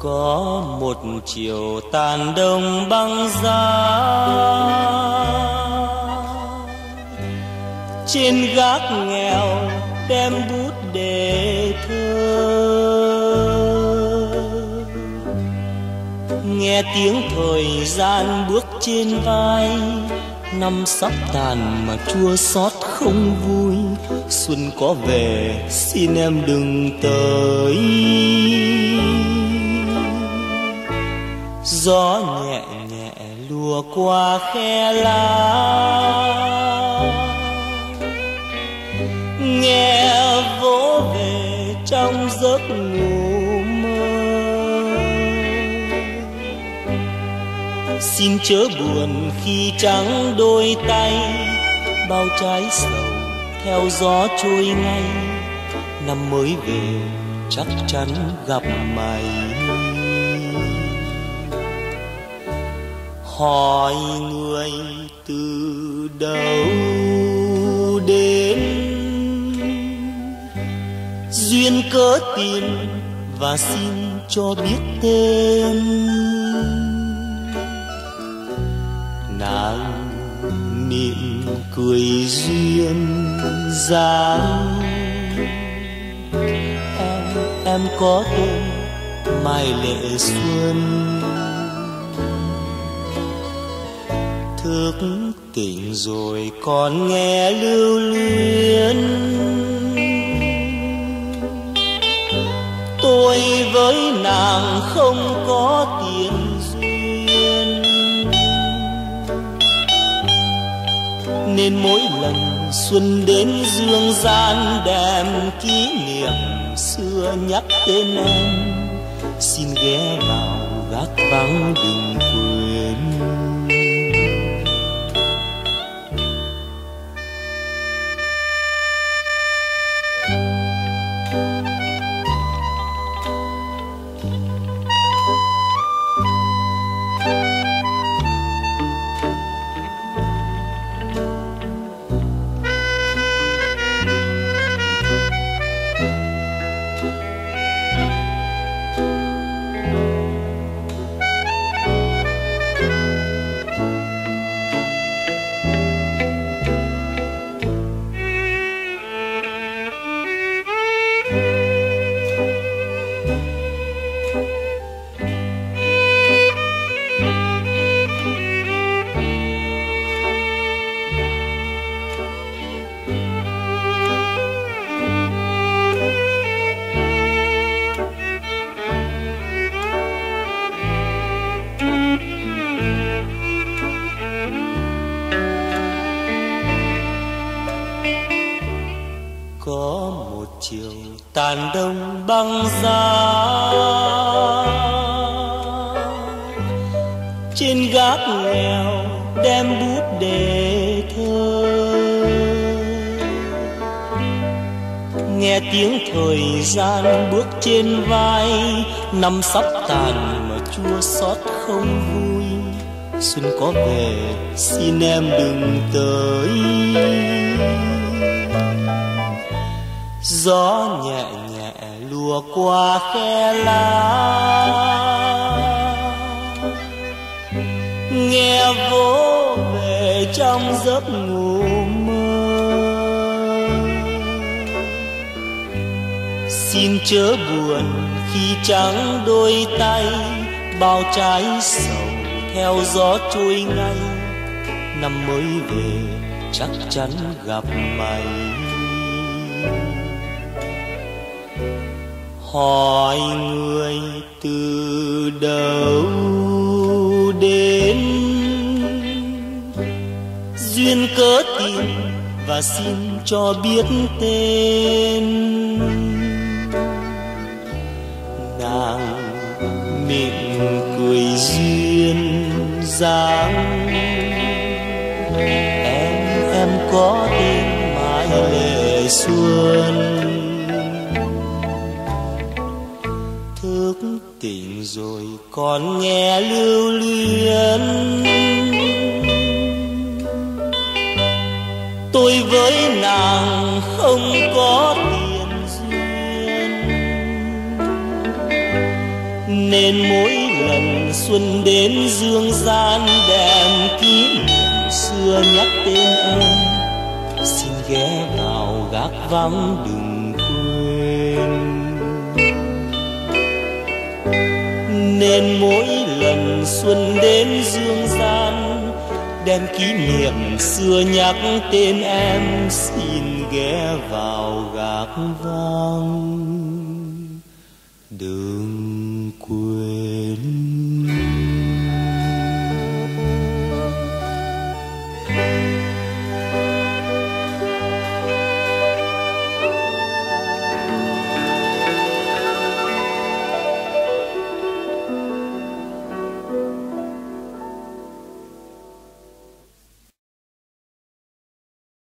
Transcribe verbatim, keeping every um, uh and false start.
Có một chiều tàn đông băng giá, trên gác nghèo đem bút để thơ. Nghe tiếng thời gian bước trên vai, năm sắp tàn mà chua xót không vui. Xuân có về xin em đừng tới. Gió nhẹ nhẹ lùa qua khe lá, nghe vỗ về trong giấc ngủ mơ. Xin chớ buồn khi trắng đôi tay, bao trái sầu theo gió trôi ngay. Năm mới về chắc chắn gặp mày. Hỏi người từ đâu đến, duyên cớ tìm và xin cho biết tên. Nàng mỉm cười duyên dáng, em em có tên Mai Lệ Xuân. Thức tỉnh rồi còn nghe lưu luyến, tôi với nàng không có tiền duyên, nên mỗi lần xuân đến dương gian đem kỷ niệm xưa nhắc tên em. Xin ghé vào gác vắng đừng quên. Có một chiều tàn đông băng giá, trên gác nghèo đem bút để thơ. Nghe tiếng thời gian bước trên vai, năm sắp tàn mà chua xót không vui. Xuân có về xin em đừng tới. Gió nhẹ nhẹ lùa qua khe lá, nghe vỗ về trong giấc ngủ mơ. Xin chớ buồn khi trắng đôi tay, bao trái sầu theo gió trôi ngay. Năm mới về chắc chắn gặp mày. Hỏi người từ đâu đến, duyên cớ tìm và xin cho biết tên. Nàng mỉm cười duyên dáng, em em có tên Mai Lệ Xuân. Thức tỉnh rồi còn nghe lưu luyến, tôi với nàng không có tiền duyên, Nên mỗi lần xuân đến dương gian đem kỷ niệm xưa nhắc tên em, xin ghé vào gác vắng đừng quên. Nên mỗi lần xuân đến dương gian đem kỷ niệm xưa nhắc tên em, xin ghé vào gác vắng